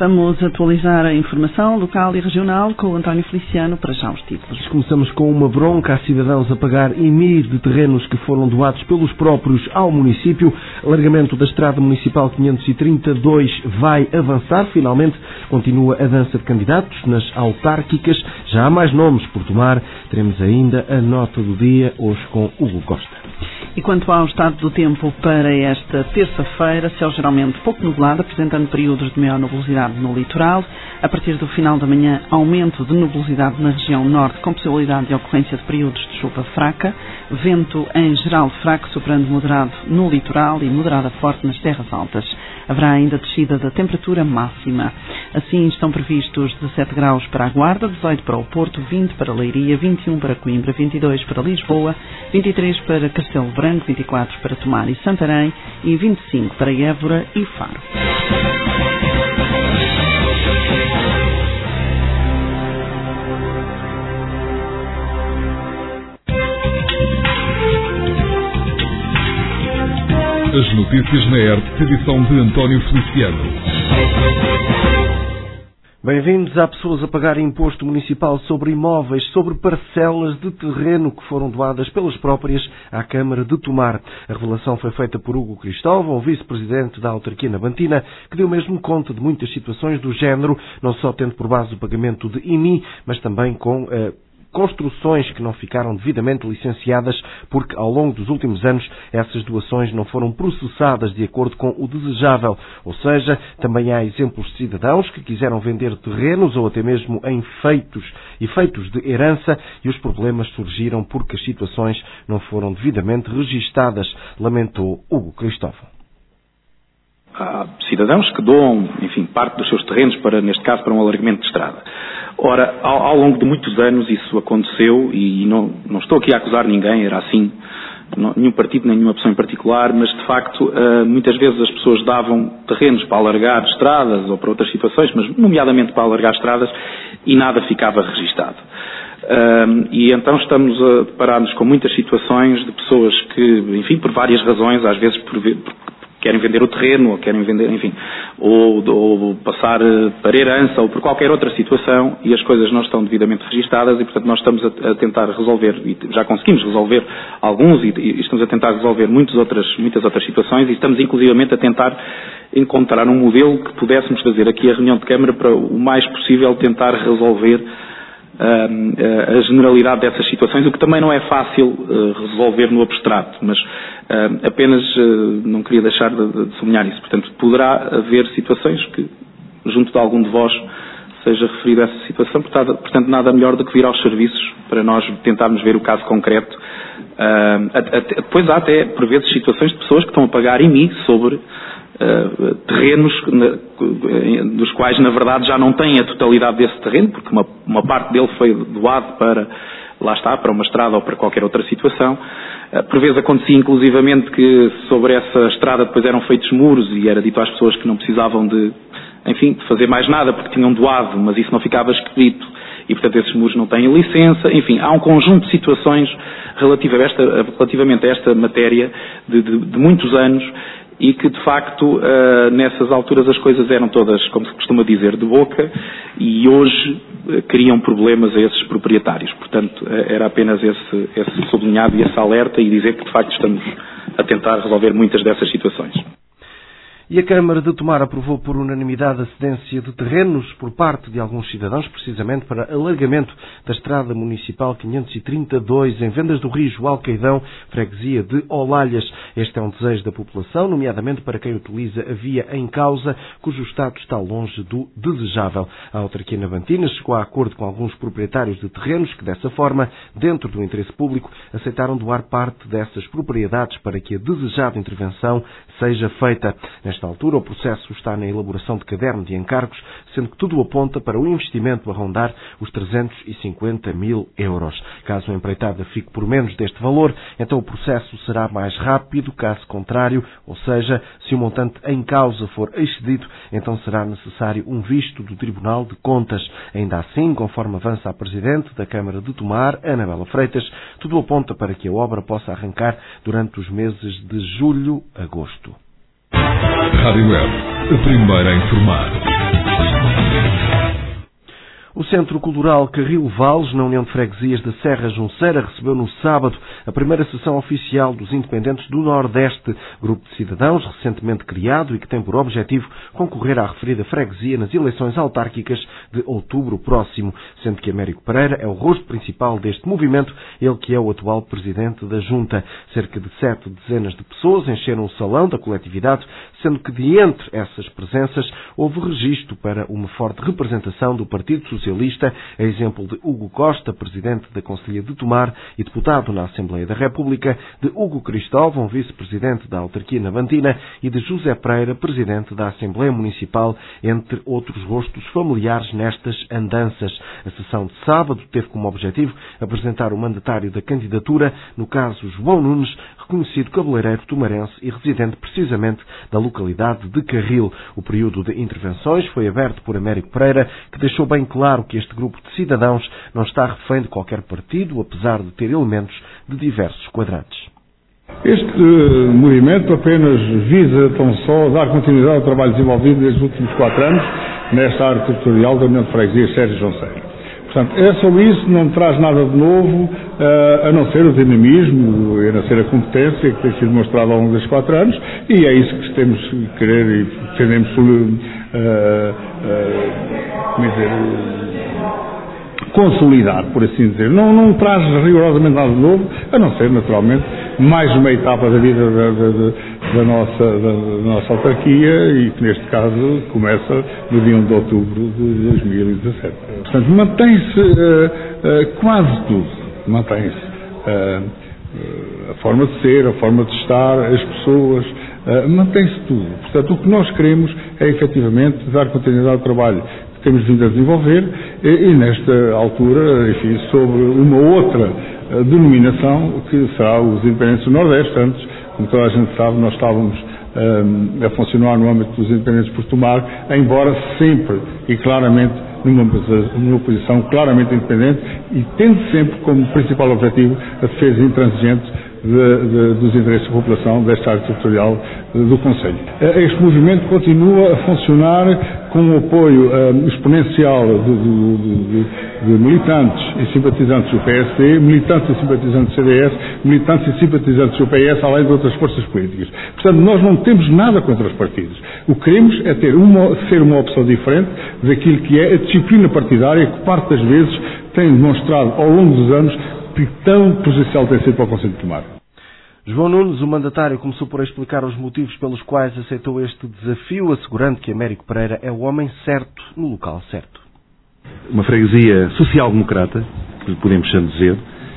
Vamos atualizar a informação local e regional com o António Feliciano, para já os títulos. Começamos com uma bronca a cidadãos a pagar IMI de terrenos que foram doados pelos próprios ao município. Alargamento da Estrada Municipal 532 vai avançar. Finalmente continua a dança de candidatos nas autárquicas. Já há mais nomes por tomar. Teremos ainda a nota do dia, hoje com Hugo Costa. E quanto ao estado do tempo para esta terça-feira, céu geralmente pouco nublado, apresentando períodos de maior nubosidade no litoral. A partir do final da manhã, aumento de nubosidade na região norte, com possibilidade de ocorrência de períodos de chuva fraca. Vento em geral fraco, soprando moderado no litoral e moderada forte nas terras altas. Haverá ainda descida da temperatura máxima. Assim estão previstos 17 graus para a Guarda, 18 para o Porto, 20 para Leiria, 21 para Coimbra, 22 para Lisboa, 23 para Castelo Branco, 24 para Tomar e Santarém e 25 para Évora e Faro. As notícias na ERT, edição de António Feliciano. Bem-vindos. Há pessoas a pagar imposto municipal sobre imóveis, sobre parcelas de terreno que foram doadas pelas próprias à Câmara de Tomar. A revelação foi feita por Hugo Cristóvão, vice-presidente da autarquia navantina, que deu mesmo conta de muitas situações do género, não só tendo por base o pagamento de IMI, mas também com construções que não ficaram devidamente licenciadas porque ao longo dos últimos anos essas doações não foram processadas de acordo com o desejável. Ou seja, também há exemplos de cidadãos que quiseram vender terrenos ou até mesmo em efeitos de herança e os problemas surgiram porque as situações não foram devidamente registadas, lamentou Hugo Cristóvão. Há cidadãos que doam, enfim, parte dos seus terrenos neste caso, para um alargamento de estrada. Ora, ao longo de muitos anos isso aconteceu e não estou aqui a acusar ninguém, era assim, nenhum partido, nenhuma pessoa em particular, mas de facto muitas vezes as pessoas davam terrenos para alargar estradas ou para outras situações, mas nomeadamente para alargar estradas e nada ficava registado. E então estamos a deparar-nos com muitas situações de pessoas que, enfim, por várias razões, às vezes porque querem vender o terreno, ou querem vender, enfim, ou passar para herança, ou por qualquer outra situação, e as coisas não estão devidamente registadas, e portanto nós estamos a tentar resolver, e já conseguimos resolver alguns, e estamos a tentar resolver muitas outras situações, e estamos inclusivamente a tentar encontrar um modelo que pudéssemos fazer aqui a reunião de Câmara para o mais possível tentar resolver a generalidade dessas situações, o que também não é fácil resolver no abstrato, mas apenas não queria deixar de sublinhar isso. Portanto, poderá haver situações que, junto de algum de vós, seja referido a essa situação, portanto, nada melhor do que vir aos serviços para nós tentarmos ver o caso concreto. Depois há até, por vezes, situações de pessoas que estão a pagar IMI sobre terrenos dos quais, na verdade, já não têm a totalidade desse terreno, porque uma parte dele foi doado para, lá está, para uma estrada ou para qualquer outra situação. Por vezes acontecia, inclusivamente, que sobre essa estrada depois eram feitos muros e era dito às pessoas que não precisavam de fazer mais nada porque tinham doado, mas isso não ficava escrito e, portanto, esses muros não têm licença. Enfim, há um conjunto de situações relativamente a esta matéria de muitos anos e que, de facto, nessas alturas as coisas eram todas, como se costuma dizer, de boca, e hoje criam problemas a esses proprietários. Portanto, era apenas esse sublinhado e esse alerta e dizer que, de facto, estamos a tentar resolver muitas dessas situações. E a Câmara de Tomar aprovou por unanimidade a cedência de terrenos por parte de alguns cidadãos, precisamente para alargamento da Estrada Municipal 532 em Vendas do Rijo, Alcaidão, freguesia de Olalhas. Este é um desejo da população, nomeadamente para quem utiliza a via em causa, cujo estado está longe do desejável. A autarquia navantina chegou a acordo com alguns proprietários de terrenos que, dessa forma, dentro do interesse público, aceitaram doar parte dessas propriedades para que a desejada intervenção seja feita. Nesta altura, o processo está na elaboração de caderno de encargos, sendo que tudo aponta para o investimento a rondar os 350 mil euros. Caso a empreitada fique por menos deste valor, então o processo será mais rápido. Caso contrário, ou seja, se o montante em causa for excedido, então será necessário um visto do Tribunal de Contas. Ainda assim, conforme avança a Presidente da Câmara de Tomar, Anabela Freitas, tudo aponta para que a obra possa arrancar durante os meses de julho-agosto. Rádio Web, a primeira a informar. O Centro Cultural Carril Vales, na União de Freguesias da Serra Junceira, recebeu no sábado a primeira sessão oficial dos Independentes do Nordeste, grupo de cidadãos recentemente criado e que tem por objetivo concorrer à referida freguesia nas eleições autárquicas de outubro próximo, sendo que Américo Pereira é o rosto principal deste movimento, ele que é o atual presidente da Junta. Cerca de 7 dezenas de pessoas encheram o salão da coletividade, sendo que de entre essas presenças houve registro para uma forte representação do Partido Socialista, a exemplo de Hugo Costa, presidente da Conselhia de Tomar e deputado na Assembleia da República, de Hugo Cristóvão, vice-presidente da Autarquia Navantina, e de José Pereira, presidente da Assembleia Municipal, entre outros rostos familiares nestas andanças. A sessão de sábado teve como objetivo apresentar o mandatário da candidatura, no caso João Nunes, reconhecido cabeleireiro tomarense e residente precisamente da localidade de Carril. O período de intervenções foi aberto por Américo Pereira, que deixou bem claro que este grupo de cidadãos não está refém de qualquer partido, apesar de ter elementos de diversos quadrantes. Este movimento apenas visa tão só dar continuidade ao trabalho desenvolvido desde os últimos 4 anos nesta área territorial da União de Freguesias Serra Junceira. Portanto, é só isso, não traz nada de novo, a não ser o dinamismo, a não ser a competência que tem sido mostrada ao longo destes 4 anos, e é isso que temos que querer e pretendemos consolidar, por assim dizer. Não traz rigorosamente nada de novo, a não ser, naturalmente, mais uma etapa da vida da nossa autarquia e que, neste caso, começa no dia 1 de outubro de 2017. Portanto, mantém-se quase tudo. Mantém-se a forma de ser, a forma de estar, as pessoas, mantém-se tudo. Portanto, o que nós queremos é, efetivamente, dar continuidade ao trabalho que temos vindo a desenvolver e nesta altura, enfim, sobre uma outra denominação que será os Independentes do Nordeste. Antes, como toda a gente sabe, nós estávamos a funcionar no âmbito dos Independentes por Tomar, embora sempre e claramente numa posição claramente independente e tendo sempre como principal objetivo a defesa intransigente dos interesses da população desta área territorial do Conselho. Este movimento continua a funcionar com o apoio exponencial de militantes e simpatizantes do PSD, militantes e simpatizantes do CDS, militantes e simpatizantes do PS, além de outras forças políticas. Portanto, nós não temos nada contra os partidos. O que queremos é ser uma opção diferente daquilo que é a disciplina partidária que, parte das vezes, tem demonstrado ao longo dos anos que tão prejudicial tem sido para o Conselho de Tomar. João Nunes, o mandatário, começou por explicar os motivos pelos quais aceitou este desafio, assegurando que Américo Pereira é o homem certo no local certo. Uma freguesia social-democrata, podemos dizer.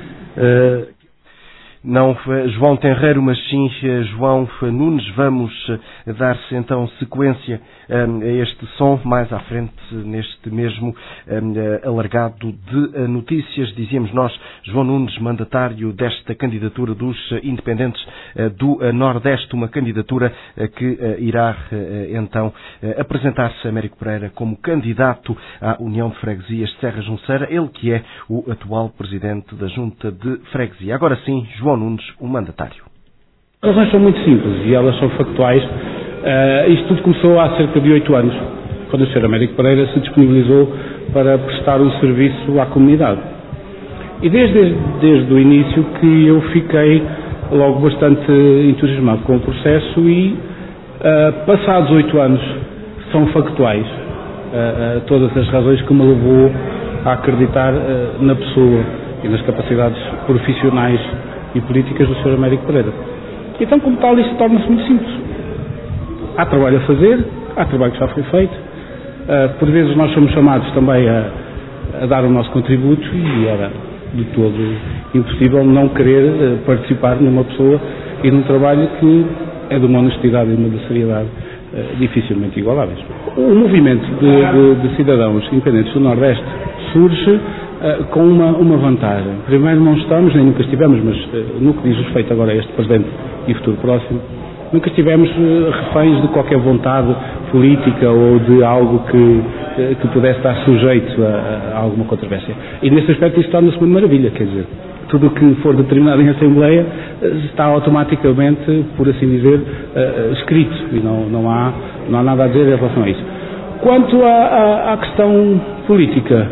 Não João Tenreiro, mas sim João Nunes. Vamos dar-se então sequência a este som mais à frente neste mesmo alargado de notícias. Dizíamos nós, João Nunes, mandatário desta candidatura dos Independentes do Nordeste, uma candidatura que irá então apresentar-se a Américo Pereira como candidato à União de Freguesias Serra Junceira, ele que é o atual presidente da Junta de Freguesia. Agora sim, João Nunes, o mandatário. As razões são muito simples e elas são factuais. Isto tudo começou há cerca de 8 anos, quando o Sr. Américo Pereira se disponibilizou para prestar um serviço à comunidade. E desde o início que eu fiquei logo bastante entusiasmado com o processo e, passados 8 anos, são factuais todas as razões que me levou a acreditar na pessoa e nas capacidades profissionais e políticas do Sr. Américo Pereira. Então, como tal, isto torna-se muito simples. Há trabalho a fazer, há trabalho que já foi feito, por vezes nós somos chamados também a dar o nosso contributo e era de todo impossível não querer participar numa pessoa e num trabalho que é de uma honestidade e de uma seriedade dificilmente igualáveis. O movimento de cidadãos independentes do Nordeste surge com uma vantagem. Primeiro, não estamos, nem nunca estivemos, mas no que diz respeito agora a este presente e futuro próximo, nunca estivemos reféns de qualquer vontade política ou de algo que pudesse estar sujeito a alguma controvérsia. E nesse aspecto isso torna-se uma maravilha, quer dizer, tudo o que for determinado em Assembleia está automaticamente, por assim dizer, escrito e não há nada a dizer em relação a isso. Quanto à questão política,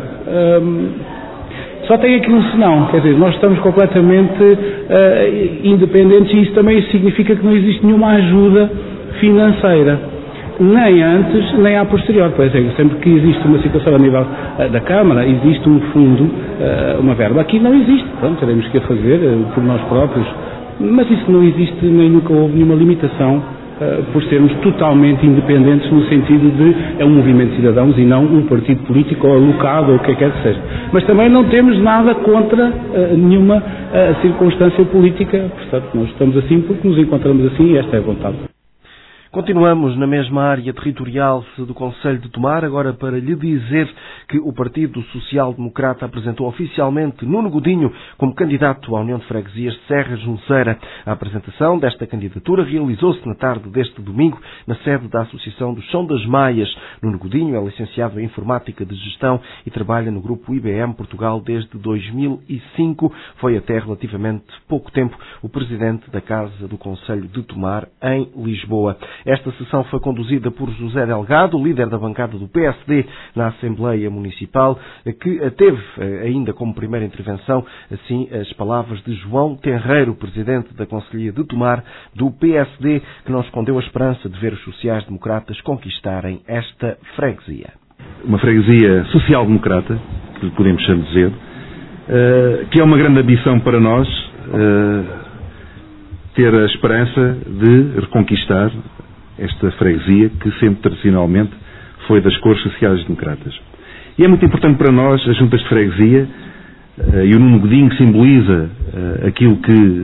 só tem aqui um senão, quer dizer, nós estamos completamente independentes e isso também significa que não existe nenhuma ajuda financeira, nem antes, nem a posterior. Por exemplo, sempre que existe uma situação a nível da Câmara, existe um fundo, uma verba. Aqui não existe, pronto, teremos que a fazer por nós próprios, mas isso não existe, nem nunca houve nenhuma limitação por sermos totalmente independentes no sentido de é um movimento de cidadãos e não um partido político ou alocado ou o que quer que seja. Mas também não temos nada contra nenhuma circunstância política, portanto nós estamos assim porque nos encontramos assim e esta é a vontade. Continuamos na mesma área territorial do Concelho de Tomar, agora para lhe dizer que o Partido Social Democrata apresentou oficialmente Nuno Godinho como candidato à União de Freguesias de Serra Junceira. A apresentação desta candidatura realizou-se na tarde deste domingo na sede da Associação do Chão das Maias. Nuno Godinho é licenciado em Informática de Gestão e trabalha no grupo IBM Portugal desde 2005. Foi até relativamente pouco tempo o presidente da Casa do Concelho de Tomar, em Lisboa. Esta sessão foi conduzida por José Delgado, líder da bancada do PSD na Assembleia Municipal, que teve ainda como primeira intervenção, assim, as palavras de João Tenreiro, presidente da Conselhia de Tomar, do PSD, que não escondeu a esperança de ver os sociais-democratas conquistarem esta freguesia. Uma freguesia social-democrata, que podemos dizer, que é uma grande ambição para nós, ter a esperança de reconquistar esta freguesia que sempre tradicionalmente foi das cores sociais-democratas. E é muito importante para nós as juntas de freguesia e o Nuno Godinho simboliza aquilo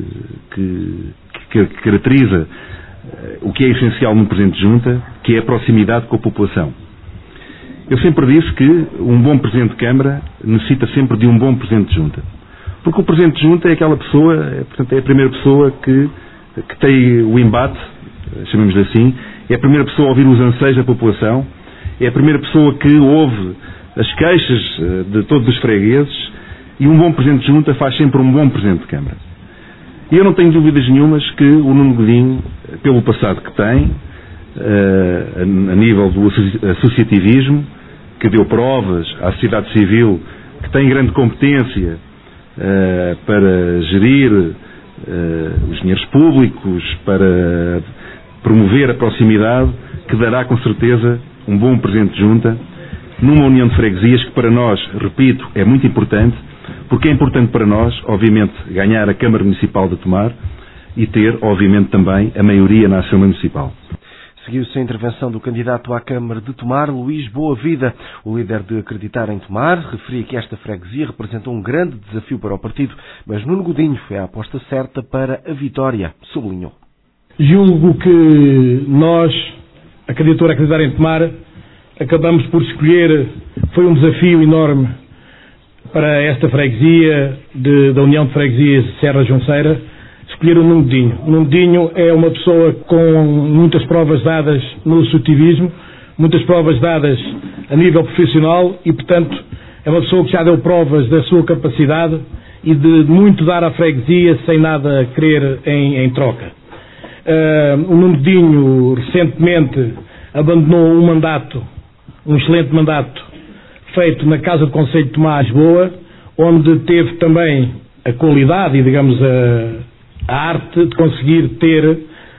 que caracteriza o que é essencial num presidente de junta, que é a proximidade com a população. Eu sempre disse que um bom presidente de Câmara necessita sempre de um bom presidente de junta. Porque o presidente de junta é aquela pessoa, portanto, é a primeira pessoa que tem o embate, chamemos-lhe assim, é a primeira pessoa a ouvir os anseios da população, é a primeira pessoa que ouve as queixas de todos os fregueses e um bom presidente de junta faz sempre um bom presidente de Câmara. E eu não tenho dúvidas nenhumas que o Nuno Godinho, pelo passado que tem, a nível do associativismo, que deu provas à sociedade civil, que tem grande competência para gerir os dinheiros públicos, para promover a proximidade, que dará com certeza um bom presidente de junta numa união de freguesias que para nós, repito, é muito importante, porque é importante para nós, obviamente, ganhar a Câmara Municipal de Tomar e ter, obviamente, também a maioria na Assembleia Municipal. Seguiu-se a intervenção do candidato à Câmara de Tomar, Luís Boavida. O líder de Acreditar em Tomar referia que esta freguesia representou um grande desafio para o partido, mas Nuno Godinho é a aposta certa para a vitória, sublinhou. Julgo que nós, a candidatura Acreditar em Tomar, acabamos por escolher, foi um desafio enorme para esta freguesia da União de Freguesias de Serra Junceira, escolher o Nuno Godinho. O Nuno Godinho é uma pessoa com muitas provas dadas no associativismo, muitas provas dadas a nível profissional e, portanto, é uma pessoa que já deu provas da sua capacidade e de muito dar à freguesia sem nada querer em troca. O Nuno Godinho recentemente abandonou um excelente mandato feito na Casa do Concelho de Tomar, Lisboa, onde teve também a qualidade e, digamos, a arte de conseguir ter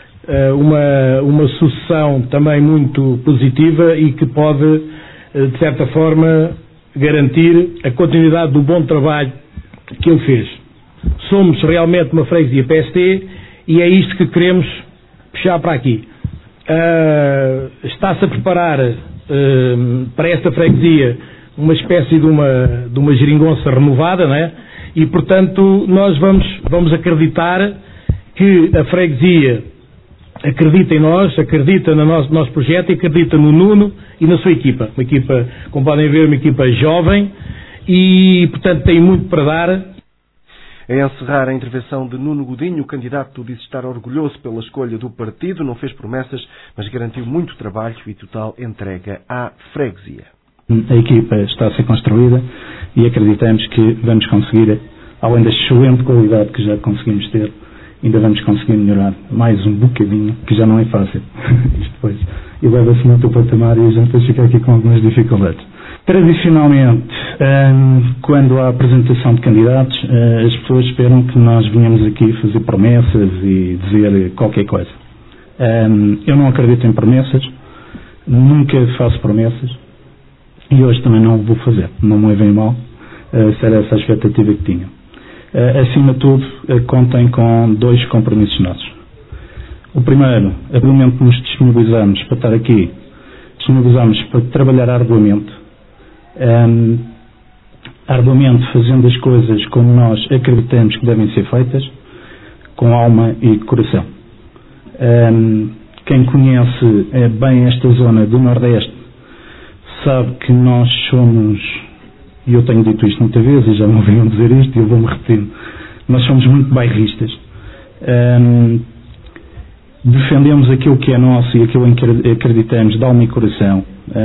uma sucessão também muito positiva e que pode, de certa forma, garantir a continuidade do bom trabalho que ele fez. Somos realmente uma freguesia PSD e é isto que queremos puxar para aqui. Está-se a preparar para esta freguesia uma espécie de uma geringonça renovada, não é? E, portanto, nós vamos acreditar que a freguesia acredita em nós, acredita no nosso projeto e acredita no Nuno e na sua equipa. Uma equipa, como podem ver, uma equipa jovem e, portanto, tem muito para dar. A encerrar a intervenção de Nuno Godinho, o candidato disse estar orgulhoso pela escolha do partido, não fez promessas, mas garantiu muito trabalho e total entrega à freguesia. A equipa está a ser construída e acreditamos que vamos conseguir, além da excelente qualidade que já conseguimos ter, ainda vamos conseguir melhorar mais um bocadinho, que já não é fácil. Isto depois eleva-se muito o patamar e a gente depois fica aqui com algumas dificuldades. Tradicionalmente, quando há apresentação de candidatos, as pessoas esperam que nós venhamos aqui fazer promessas e dizer qualquer coisa. Eu não acredito em promessas, nunca faço promessas e hoje também não o vou fazer. Não me levem mal, se era essa a expectativa que tinham. Acima de tudo, contem com 2 compromissos nossos. O primeiro, a partir do momento que nos disponibilizamos para estar aqui, disponibilizamos para trabalhar arduamente, fazendo as coisas como nós acreditamos que devem ser feitas, com alma e coração. Quem conhece bem esta zona do Nordeste sabe que nós somos, e eu tenho dito isto muitas vezes e já me ouviram dizer isto e eu vou-me repetindo, nós somos muito bairristas. Defendemos aquilo que é nosso e aquilo em que acreditamos de alma e coração.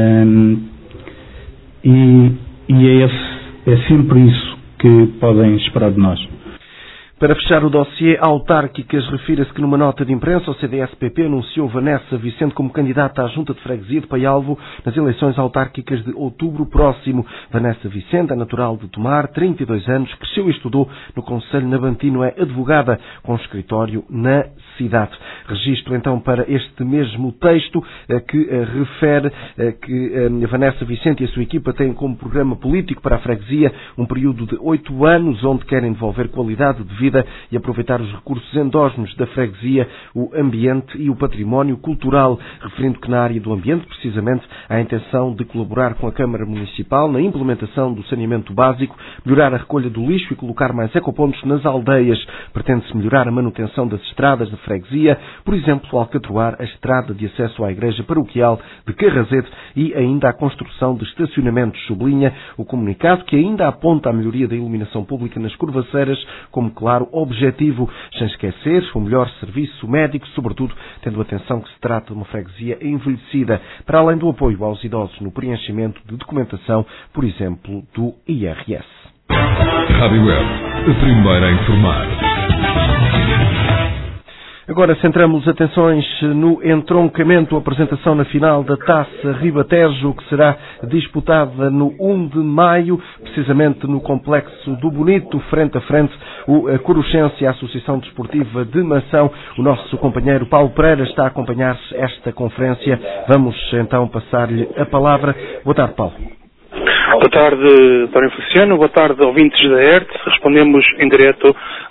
E é sempre isso que podem esperar de nós. Para fechar o dossiê autárquicas, refira-se que numa nota de imprensa o CDS-PP anunciou Vanessa Vicente como candidata à Junta de Freguesia de Paialvo nas eleições autárquicas de outubro próximo. Vanessa Vicente é natural de Tomar, 32 anos, cresceu e estudou no Concelho Navantino, é advogada com escritório na cidade. Registro então para este mesmo texto que refere que Vanessa Vicente e a sua equipa têm como programa político para a freguesia um período de 8 anos onde querem devolver qualidade de vida e aproveitar os recursos endógenos da freguesia, o ambiente e o património cultural, referindo que na área do ambiente, precisamente, há a intenção de colaborar com a Câmara Municipal na implementação do saneamento básico, melhorar a recolha do lixo e colocar mais ecopontos nas aldeias. Pretende-se melhorar a manutenção das estradas da freguesia, por exemplo, alcatroar a estrada de acesso à Igreja Paroquial de Carrazete e ainda a construção de estacionamentos. Sublinha o comunicado que ainda aponta a melhoria da iluminação pública nas curvaceiras como claro objetivo, sem esquecer o melhor serviço médico, sobretudo tendo atenção que se trata de uma freguesia envelhecida, para além do apoio aos idosos no preenchimento de documentação, por exemplo, do IRS. Rádio Web, a primeira a informar. Agora centramos atenções no entroncamento, a apresentação na final da Taça Ribatejo, que será disputada no 1 de maio, precisamente no Complexo do Bonito, frente a frente, o Coruchense e a Associação Desportiva de Mação. O nosso companheiro Paulo Pereira está a acompanhar esta conferência. Vamos então passar-lhe a palavra. Boa tarde, Paulo. Boa tarde, António Feliciano. Boa tarde, ouvintes da ERT. Respondemos em direto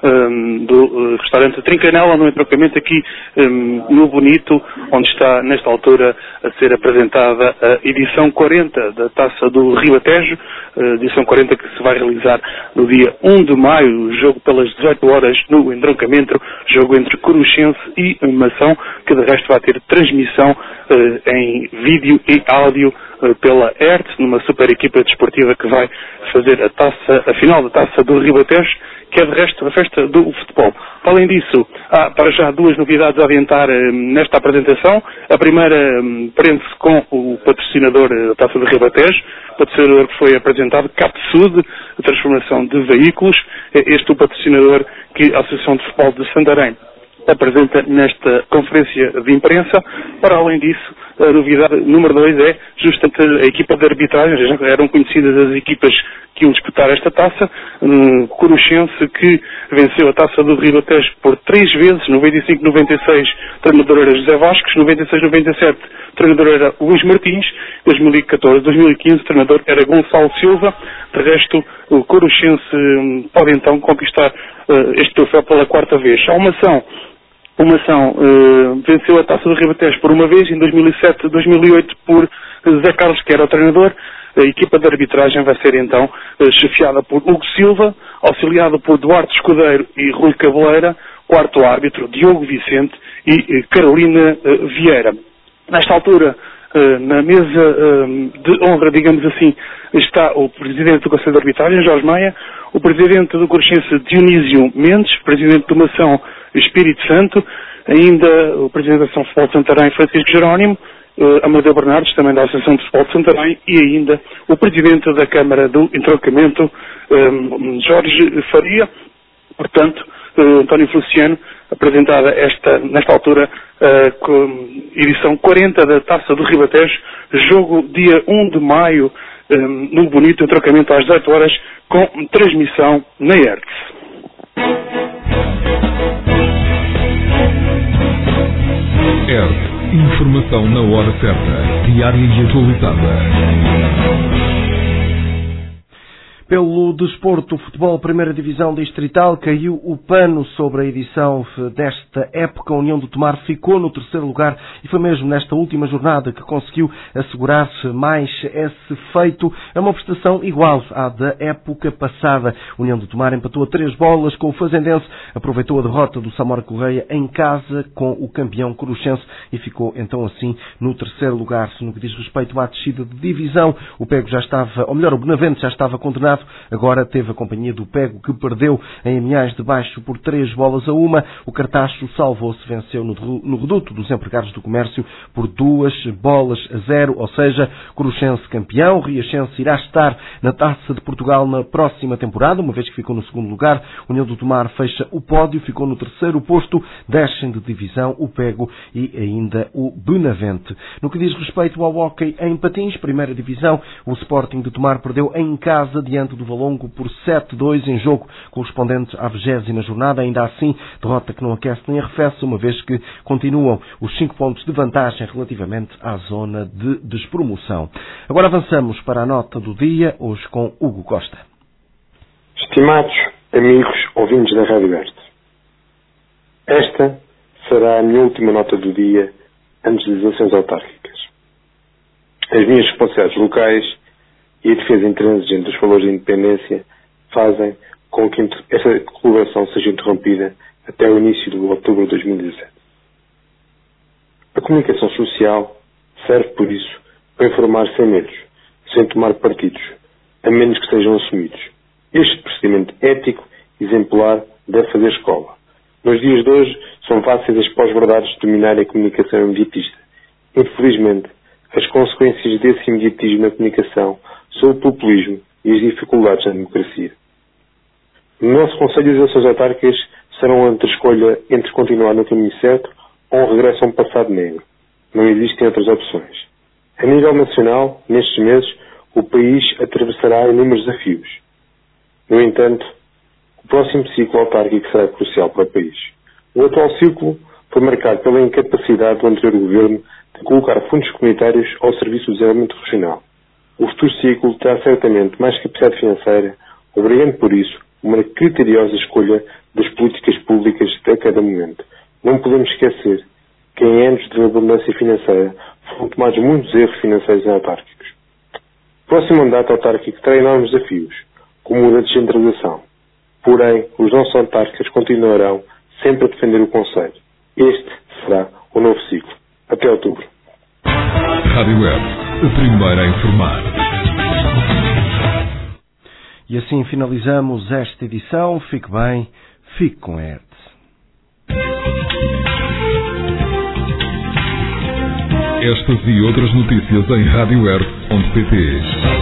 do restaurante Trincanela, no entroncamento aqui no Bonito, onde está, nesta altura, a ser apresentada a edição 40 da Taça do Ribatejo, edição 40 que se vai realizar no dia 1 de maio, jogo pelas 18 horas no entroncamento, jogo entre Coruchense e Mação, que de resto vai ter transmissão em vídeo e áudio pela ERT, numa super equipa desportiva que vai fazer a final da Taça do Ribatejo, que é de resto a festa do futebol. Além disso, há para já 2 novidades a adiantar nesta apresentação. A primeira prende-se com o patrocinador da Taça do Ribatejo, o patrocinador que foi apresentado, Capsud, a transformação de veículos. Este é o patrocinador que a Associação de Futebol de Santarém apresenta nesta conferência de imprensa. Para além disso, a novidade número 2 é justamente a equipa de arbitragem. Já eram conhecidas as equipas que iam disputar esta taça. Coruchense, que venceu a Taça do Ribatejo por 3 vezes, 95-96, treinador era José Vasques, 96-97, treinador era Luís Martins, 2014-2015, treinador era Gonçalo Silva. De resto, o Coruchense pode então conquistar este troféu pela 4ª vez. Há uma ação venceu a Taça do Ribatejo por uma vez, em 2007-2008 por Zé Carlos, que era o treinador. A equipa de arbitragem vai ser então chefiada por Hugo Silva, auxiliado por Duarte Escudeiro e Rui Cabeleira, quarto árbitro Diogo Vicente e Carolina Vieira. Nesta altura, na mesa de honra, digamos assim, está o presidente do Conselho de Arbitragem, Jorge Maia, o presidente do Coruchense, Dionísio Mendes, presidente do Mação, Espírito Santo, ainda o presidente da Associação de Futebol de Santarém, Francisco Jerónimo, Amadeu Bernardes, também da Associação de Futebol de Santarém, e ainda o presidente da Câmara do Entroncamento, Jorge Faria. Portanto, António Feliciano, apresentada nesta altura edição 40 da Taça do Ribatejo, jogo dia 1 de maio no Bonito, entroncamento às 18 horas, com transmissão na Hertz. Hertz, informação na hora certa, diária e atualizada. Pelo desporto, futebol, primeira divisão distrital, caiu o pano sobre a edição desta época. A União do Tomar ficou no terceiro lugar e foi mesmo nesta última jornada que conseguiu assegurar mais esse feito. É uma prestação igual à da época passada. A União do Tomar empatou a 3 bolas com o Fazendense, aproveitou a derrota do Samora Correia em casa com o campeão Coruchense e ficou então assim no terceiro lugar. No que diz respeito à descida de divisão, o Pego já estava, ou melhor, o Benavente já estava condenado. Agora teve a companhia do Pego, que perdeu em Amiais de Baixo por 3-1. O Cartacho salvou-se, venceu no reduto dos empregados do comércio por 2-0, ou seja, Coruchense campeão. Riachense irá estar na Taça de Portugal na próxima temporada, uma vez que ficou no segundo lugar. União do Tomar fecha o pódio, ficou no terceiro posto, descem de divisão o Pego e ainda o Benavente. No que diz respeito ao hóquei em patins, primeira divisão, o Sporting de Tomar perdeu em casa diante do Valongo por 7-2 em jogo correspondente à 20ª jornada. Ainda assim, derrota que não aquece nem arrefece, uma vez que continuam os 5 pontos de vantagem relativamente à zona de despromoção. Agora avançamos para a nota do dia, hoje com Hugo Costa. Estimados amigos ouvintes da Rádio Hertz, esta será a minha última nota do dia antes das eleições autárquicas. As minhas responsabilidades locais e a defesa intransigente dos valores de independência fazem com que esta colaboração seja interrompida até o início de outubro de 2017. A comunicação social serve, por isso, para informar sem medos, sem tomar partidos, a menos que sejam assumidos. Este procedimento ético exemplar deve fazer escola. Nos dias de hoje, são fáceis as pós-verdades de dominarem a comunicação imediatista. Infelizmente, as consequências desse imediatismo na comunicação são o populismo e as dificuldades na democracia. No nosso Conselho, as eleições autárquicas serão entre escolha entre continuar no caminho certo ou um regresso a um passado negro. Não existem outras opções. A nível nacional, nestes meses, o país atravessará inúmeros desafios. No entanto, o próximo ciclo autárquico será crucial para o país. O atual ciclo foi marcado pela incapacidade do anterior governo de colocar fundos comunitários ao serviço do desenvolvimento regional. O futuro ciclo terá certamente mais capacidade financeira, obrigando por isso uma criteriosa escolha das políticas públicas a cada momento. Não podemos esquecer que em anos de abundância financeira foram tomados muitos erros financeiros autárquicos. O próximo mandato autárquico terá enormes desafios, como o da descentralização. Porém, os nossos autárquicos continuarão sempre a defender o Conselho. Este será o novo ciclo. Até outubro. Rádio Hertz, a primeira a informar. E assim finalizamos esta edição. Fique bem, fique com Hertz. Estas e outras notícias em radiohertz.pt.